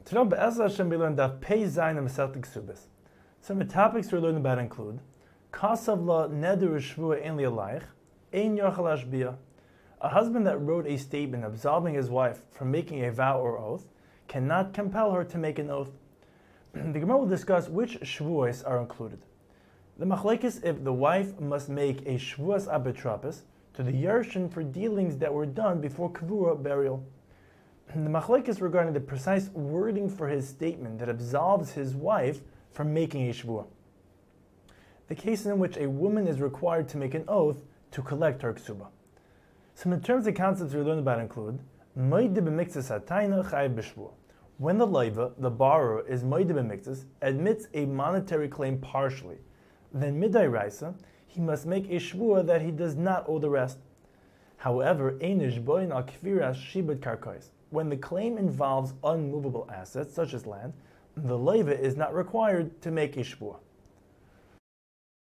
Today, Be'ezras Hashem, we learn Daf Pei Zayin and Masechet Ksubos. Some of the topics we're learning about include Kasav la neder shvua ein li'alayich, ein yochel hashbiya. A husband that wrote a statement absolving his wife from making a vow or oath cannot compel her to make an oath. The Gemara will discuss which shvuos are included. The machlekes if the wife must make a shvuas abetrapis to the Yershin for dealings that were done before kavura burial. The machlekes regarding the precise wording for his statement that absolves his wife from making a shvuah. The case in which a woman is required to make an oath to collect her ksuba. Some of the terms and concepts we learned about include Moide b'miktzas hatayna chayiv b'shvuah. When the leiva, the borrower, is moide b'miktzas, admits a monetary claim partially, then midai raisa, he must make a shvuah that he does not owe the rest. However, einish boin al kfiras shibud karkois. When the claim involves unmovable assets, such as land, the leiva is not required to make a shvuah.